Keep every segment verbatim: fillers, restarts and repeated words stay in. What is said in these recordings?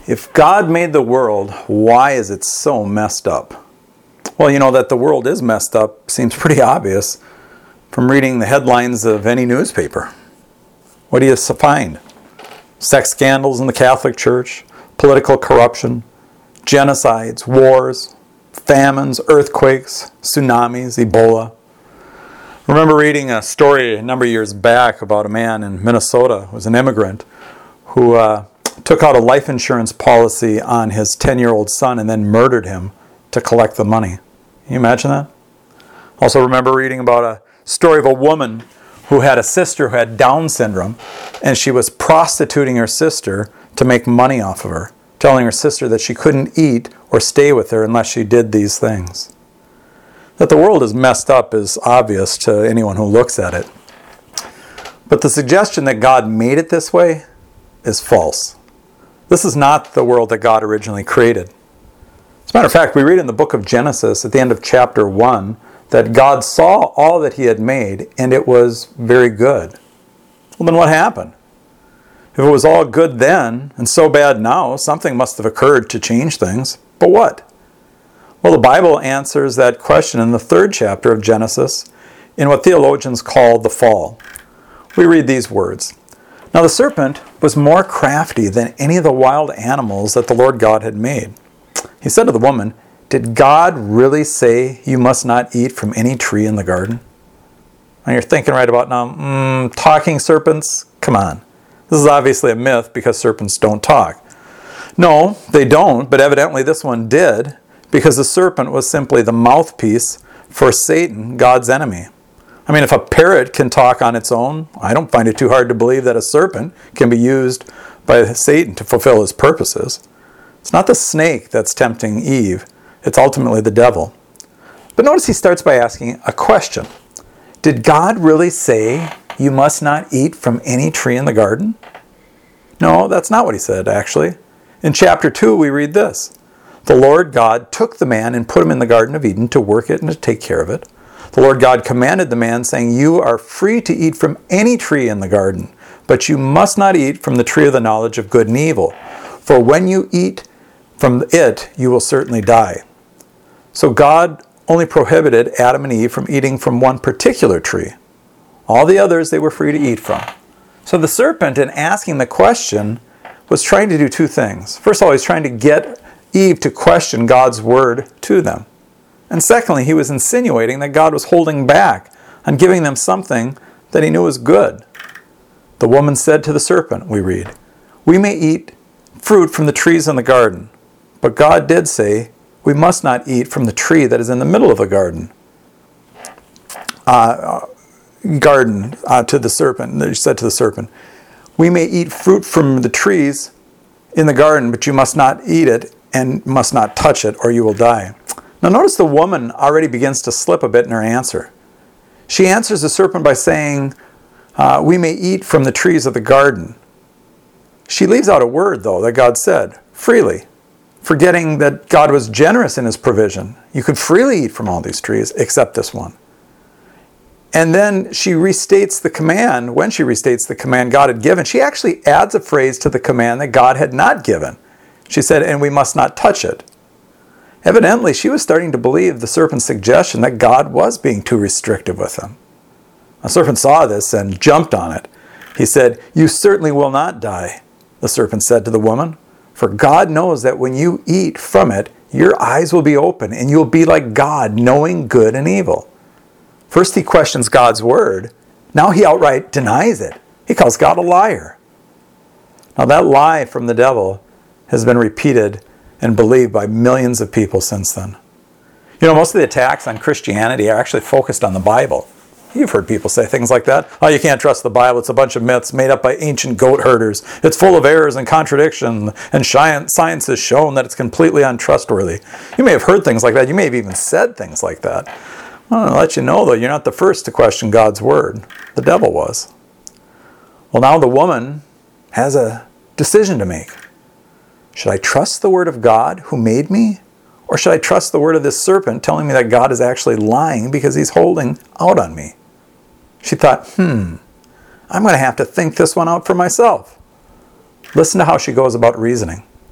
If God made the world, why is it so messed up? Well, you know, that the world is messed up seems pretty obvious from reading the headlines of any newspaper. What do you find? Sex scandals in the Catholic Church, political corruption, genocides, wars, famines, earthquakes, tsunamis, Ebola. I remember reading a story a number of years back about a man in Minnesota who was an immigrant who uh, took out a life insurance policy on his ten-year-old son and then murdered him to collect the money. Can you imagine that? Also remember reading about a story of a woman who had a sister who had Down syndrome, and she was prostituting her sister to make money off of her, telling her sister that she couldn't eat or stay with her unless she did these things. That the world is messed up is obvious to anyone who looks at it. But the suggestion that God made it this way is false. This is not the world that God originally created. As a matter of fact, we read in the book of Genesis at the end of chapter one that God saw all that he had made and it was very good. Well, then what happened? If it was all good then and so bad now, something must have occurred to change things. But what? Well, the Bible answers that question in the third chapter of Genesis in what theologians call the fall. We read these words. Now the serpent was more crafty than any of the wild animals that the Lord God had made. He said to the woman, "Did God really say you must not eat from any tree in the garden?" Now you're thinking right about now, mm, talking serpents? Come on. This is obviously a myth because serpents don't talk. No, they don't, but evidently this one did because the serpent was simply the mouthpiece for Satan, God's enemy. I mean, if a parrot can talk on its own, I don't find it too hard to believe that a serpent can be used by Satan to fulfill his purposes. It's not the snake that's tempting Eve. It's ultimately the devil. But notice he starts by asking a question. Did God really say you must not eat from any tree in the garden? No, that's not what he said, actually. In chapter two, we read this. The Lord God took the man and put him in the Garden of Eden to work it and to take care of it. The Lord God commanded the man, saying, "You are free to eat from any tree in the garden, but you must not eat from the tree of the knowledge of good and evil. For when you eat from it, you will certainly die." So God only prohibited Adam and Eve from eating from one particular tree. All the others they were free to eat from. So the serpent, in asking the question, was trying to do two things. First of all, he's trying to get Eve to question God's word to them. And secondly, he was insinuating that God was holding back on giving them something that he knew was good. The woman said to the serpent, we read, "We may eat fruit from the trees in the garden, but God did say, we must not eat from the tree that is in the middle of the garden." Uh, garden uh, to the serpent, he said to the serpent, "We may eat fruit from the trees in the garden, but you must not eat it and must not touch it, or you will die." Now notice the woman already begins to slip a bit in her answer. She answers the serpent by saying, uh, "We may eat from the trees of the garden." She leaves out a word, though, that God said, freely, forgetting that God was generous in his provision. You could freely eat from all these trees, except this one. And then she restates the command. When she restates the command God had given, she actually adds a phrase to the command that God had not given. She said, "And we must not touch it." Evidently, she was starting to believe the serpent's suggestion that God was being too restrictive with them. The serpent saw this and jumped on it. He said, "You certainly will not die," the serpent said to the woman, "for God knows that when you eat from it, your eyes will be open and you'll be like God, knowing good and evil." First he questions God's word. Now he outright denies it. He calls God a liar. Now that lie from the devil has been repeated and believed by millions of people since then. You know, most of the attacks on Christianity are actually focused on the Bible. You've heard people say things like that. "Oh, you can't trust the Bible. It's a bunch of myths made up by ancient goat herders. It's full of errors and contradiction, and science has shown that it's completely untrustworthy." You may have heard things like that. You may have even said things like that. I want to let you know, though, you're not the first to question God's word. The devil was. Well, now the woman has a decision to make. Should I trust the word of God who made me? Or should I trust the word of this serpent telling me that God is actually lying because he's holding out on me? She thought, hmm, I'm going to have to think this one out for myself. Listen to how she goes about reasoning.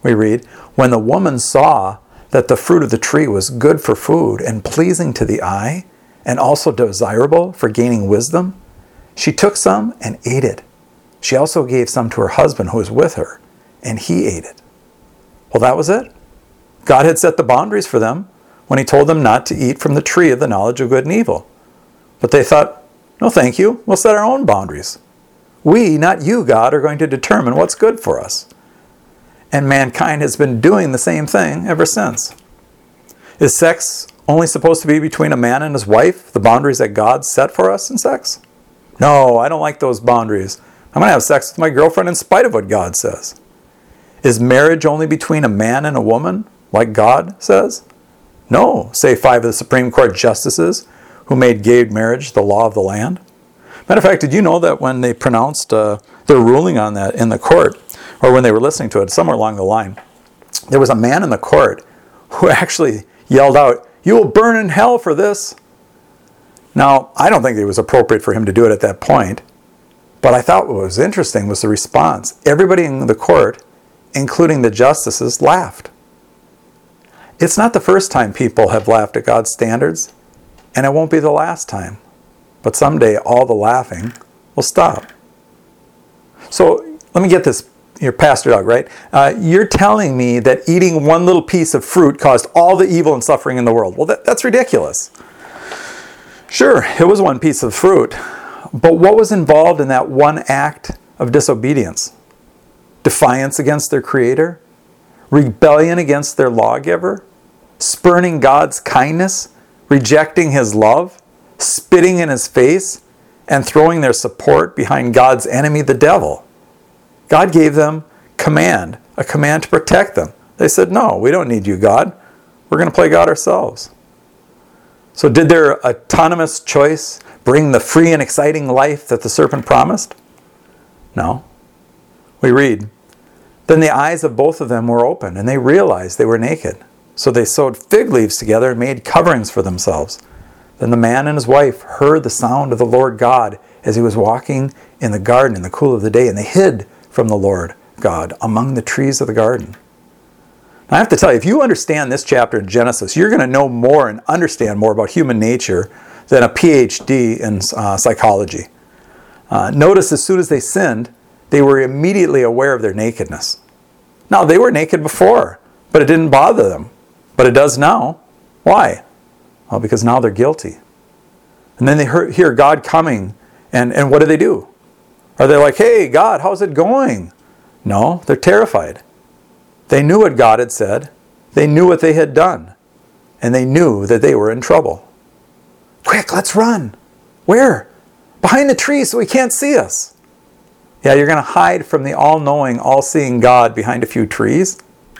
we read, when the woman saw that the fruit of the tree was good for food and pleasing to the eye, and also desirable for gaining wisdom, she took some and ate it. She also gave some to her husband who was with her, and he ate it. Well, that was it. God had set the boundaries for them when he told them not to eat from the tree of the knowledge of good and evil. But they thought, no thank you, we'll set our own boundaries. We, not you, God, are going to determine what's good for us. And mankind has been doing the same thing ever since. Is sex only supposed to be between a man and his wife, the boundaries that God set for us in sex? No, I don't like those boundaries. I'm going to have sex with my girlfriend in spite of what God says. Is marriage only between a man and a woman, like God says? No, say five of the Supreme Court justices who made gay marriage the law of the land. Matter of fact, did you know that when they pronounced uh, their ruling on that in the court, or when they were listening to it, somewhere along the line, there was a man in the court who actually yelled out, "You will burn in hell for this." Now, I don't think it was appropriate for him to do it at that point, but I thought what was interesting was the response. Everybody in the court, including the justices, laughed. It's not the first time people have laughed at God's standards, and it won't be the last time. But someday all the laughing will stop. So let me get this. You're Pastor Doug, right? Uh, you're telling me that eating one little piece of fruit caused all the evil and suffering in the world. Well, that, that's ridiculous. Sure, it was one piece of fruit. But what was involved in that one act of disobedience? Defiance against their Creator? Rebellion against their lawgiver? Spurning God's kindness? Rejecting His love? Spitting in His face? And throwing their support behind God's enemy, the devil? God gave them command, a command to protect them. They said, no, we don't need you, God. We're going to play God ourselves. So did their autonomous choice bring the free and exciting life that the serpent promised? No. We read, then the eyes of both of them were open, and they realized they were naked. So they sewed fig leaves together and made coverings for themselves. Then the man and his wife heard the sound of the Lord God as he was walking in the garden in the cool of the day, and they hid from the Lord God among the trees of the garden. Now, I have to tell you, if you understand this chapter in Genesis, you're going to know more and understand more about human nature than a P H D in uh, psychology. Uh, notice as soon as they sinned, they were immediately aware of their nakedness. Now, they were naked before, but it didn't bother them. But it does now. Why? Well, because now they're guilty. And then they hear God coming, and, and what do they do? Are they like, hey, God, how's it going? No, they're terrified. They knew what God had said. They knew what they had done. And they knew that they were in trouble. Quick, let's run. Where? Behind the tree so he can't see us. Yeah, you're going to hide from the all-knowing, all-seeing God behind a few trees?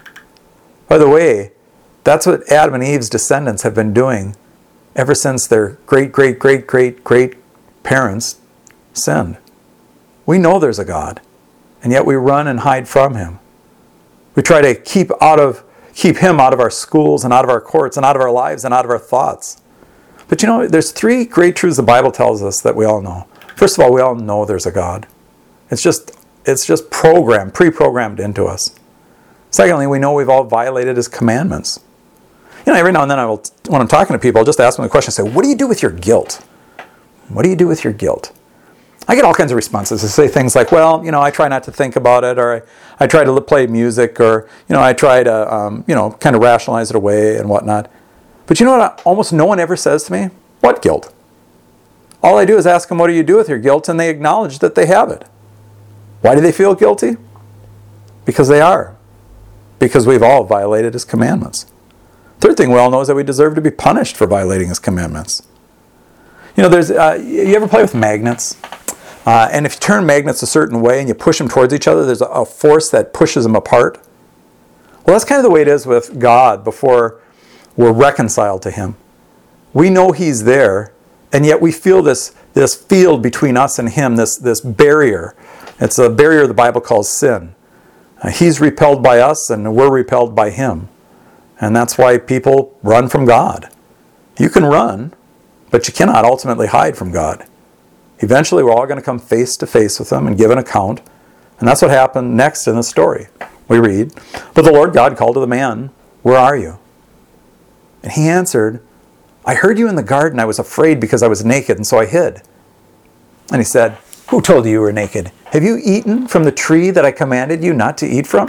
By the way, that's what Adam and Eve's descendants have been doing ever since their great, great, great, great, great parents sinned. We know there's a God, and yet we run and hide from Him. We try to keep out of keep Him out of our schools and out of our courts and out of our lives and out of our thoughts. But you know, there's three great truths the Bible tells us that we all know. First of all, we all know there's a God. It's just it's just programmed, pre-programmed into us. Secondly, we know we've all violated His commandments. You know, every now and then I will, when I'm talking to people, I'll just ask them the question, say, what do you do with your guilt? What do you do with your guilt? I get all kinds of responses. They say things like, well, you know, I try not to think about it, or I, I try to play music, or, you know, I try to, um, you know, kind of rationalize it away and whatnot. But you know what? Almost no one ever says to me, what guilt? All I do is ask them, what do you do with your guilt? And they acknowledge that they have it. Why do they feel guilty? Because they are. Because we've all violated His commandments. Third thing we all know is that we deserve to be punished for violating His commandments. You know, there's uh, you ever play with magnets? Uh, and if you turn magnets a certain way and you push them towards each other, there's a, a force that pushes them apart. Well, that's kind of the way it is with God before we're reconciled to Him. We know He's there, and yet we feel this, this field between us and Him, this, this barrier. It's a barrier the Bible calls sin. Uh, he's repelled by us, and we're repelled by Him. And that's why people run from God. You can run, but you cannot ultimately hide from God. Eventually, we're all going to come face to face with Him and give an account. And that's what happened next in the story. We read, "But the Lord God called to the man, 'Where are you?' And he answered, 'I heard you in the garden. I was afraid because I was naked, and so I hid.' And he said, 'Who told you you were naked? Have you eaten from the tree that I commanded you not to eat from?'"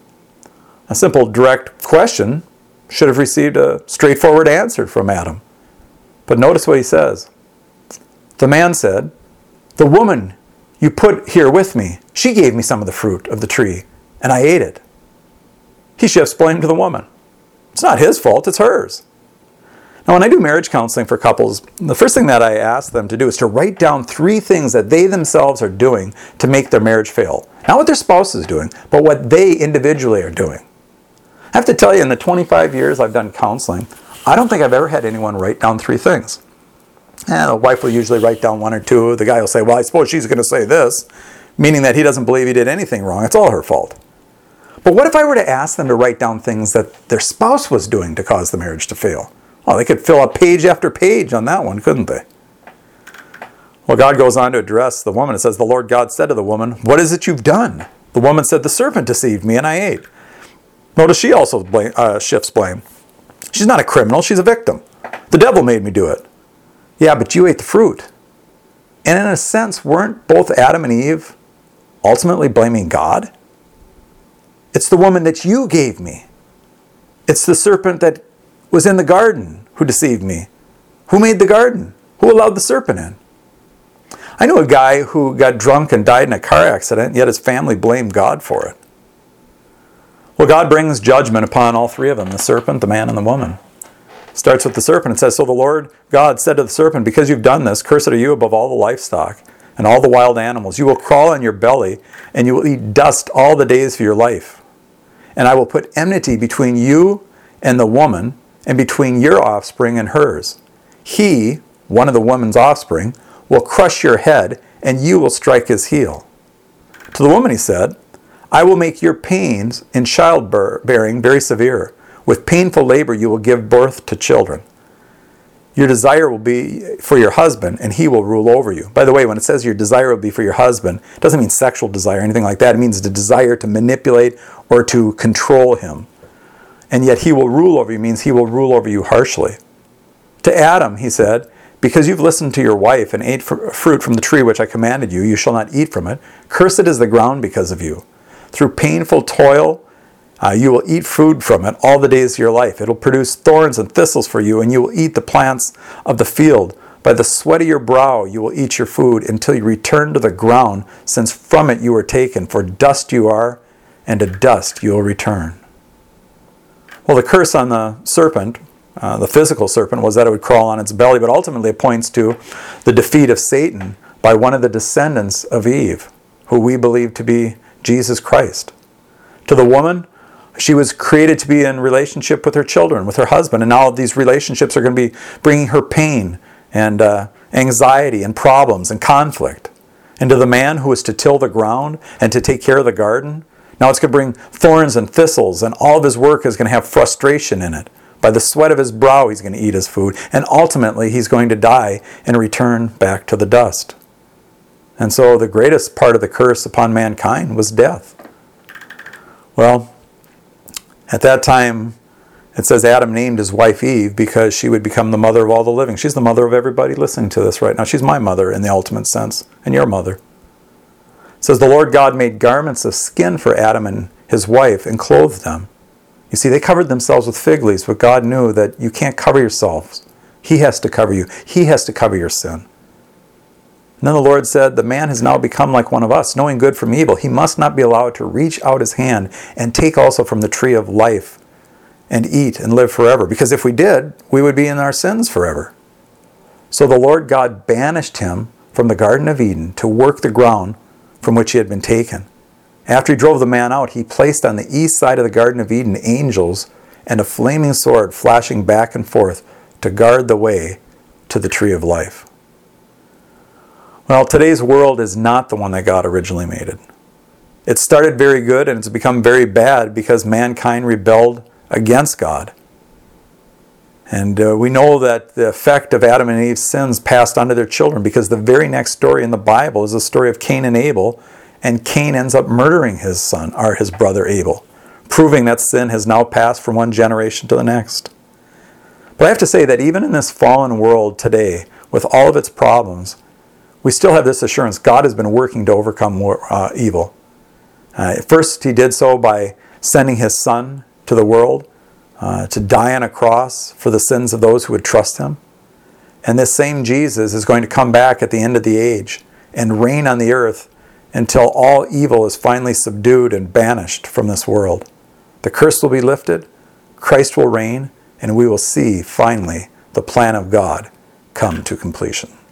A simple, direct question should have received a straightforward answer from Adam. But notice what he says. The man said, "The woman you put here with me, she gave me some of the fruit of the tree, and I ate it." He shifts blame to the woman. It's not his fault, it's hers. Now, when I do marriage counseling for couples, the first thing that I ask them to do is to write down three things that they themselves are doing to make their marriage fail. Not what their spouse is doing, but what they individually are doing. I have to tell you, in the twenty-five years I've done counseling, I don't think I've ever had anyone write down three things. And the wife will usually write down one or two. The guy will say, "Well, I suppose she's going to say this," meaning that he doesn't believe he did anything wrong. It's all her fault. But what if I were to ask them to write down things that their spouse was doing to cause the marriage to fail? Well, they could fill up page after page on that one, couldn't they? Well, God goes on to address the woman. It says, "The Lord God said to the woman, 'What is it you've done?' The woman said, 'The serpent deceived me and I ate.'" Notice she also blame, uh, shifts blame. She's not a criminal, she's a victim. "The devil made me do it." Yeah, but you ate the fruit. And in a sense, weren't both Adam and Eve ultimately blaming God? It's the woman that you gave me. It's the serpent that was in the garden who deceived me. Who made the garden? Who allowed the serpent in? I knew a guy who got drunk and died in a car accident, yet his family blamed God for it. Well, God brings judgment upon all three of them, the serpent, the man, and the woman. It starts with the serpent. It says, "So the Lord God said to the serpent, 'Because you've done this, cursed are you above all the livestock and all the wild animals. You will crawl on your belly, and you will eat dust all the days of your life. And I will put enmity between you and the woman, and between your offspring and hers. He," one of the woman's offspring, "will crush your head, and you will strike his heel." To the woman he said, "I will make your pains in childbearing very severe. With painful labor you will give birth to children. Your desire will be for your husband, and he will rule over you." By the way, when it says your desire will be for your husband, it doesn't mean sexual desire or anything like that. It means the desire to manipulate or to control him. And yet he will rule over you means he will rule over you harshly. To Adam, he said, "Because you've listened to your wife and ate fruit from the tree which I commanded you, you shall not eat from it. Cursed is the ground because of you. Through painful toil, uh, you will eat food from it all the days of your life. It will produce thorns and thistles for you, and you will eat the plants of the field. By the sweat of your brow you will eat your food until you return to the ground, since from it you were taken. For dust you are, and to dust you will return." Well, the curse on the serpent, uh, the physical serpent, was that it would crawl on its belly, but ultimately it points to the defeat of Satan by one of the descendants of Eve, who we believe to be Jesus Christ. To the woman, she was created to be in relationship with her children, with her husband, and now these relationships are going to be bringing her pain and uh, anxiety and problems and conflict. And to the man who is to till the ground and to take care of the garden, now it's going to bring thorns and thistles, and all of his work is going to have frustration in it. By the sweat of his brow he's going to eat his food, and ultimately he's going to die and return back to the dust. And so the greatest part of the curse upon mankind was death. Well, at that time, it says Adam named his wife Eve because she would become the mother of all the living. She's the mother of everybody listening to this right now. She's my mother in the ultimate sense, and your mother. It says, "The Lord God made garments of skin for Adam and his wife and clothed them." You see, they covered themselves with fig leaves, but God knew that you can't cover yourselves. He has to cover you. He has to cover your sin. And then the Lord said, "The man has now become like one of us, knowing good from evil. He must not be allowed to reach out his hand and take also from the tree of life and eat and live forever. Because if we did, we would be in our sins forever." So the Lord God banished him from the Garden of Eden to work the ground from which he had been taken. After he drove the man out, he placed on the east side of the Garden of Eden angels and a flaming sword flashing back and forth to guard the way to the tree of life. Well, today's world is not the one that God originally made it. It started very good and it's become very bad because mankind rebelled against God. And uh, we know that the effect of Adam and Eve's sins passed on to their children, because the very next story in the Bible is the story of Cain and Abel, and Cain ends up murdering his son, or his brother Abel, proving that sin has now passed from one generation to the next. But I have to say that even in this fallen world today, with all of its problems, we still have this assurance God has been working to overcome uh, evil. Uh, first, he did so by sending his son to the world uh, to die on a cross for the sins of those who would trust him. And this same Jesus is going to come back at the end of the age and reign on the earth until all evil is finally subdued and banished from this world. The curse will be lifted, Christ will reign, and we will see, finally, the plan of God come to completion.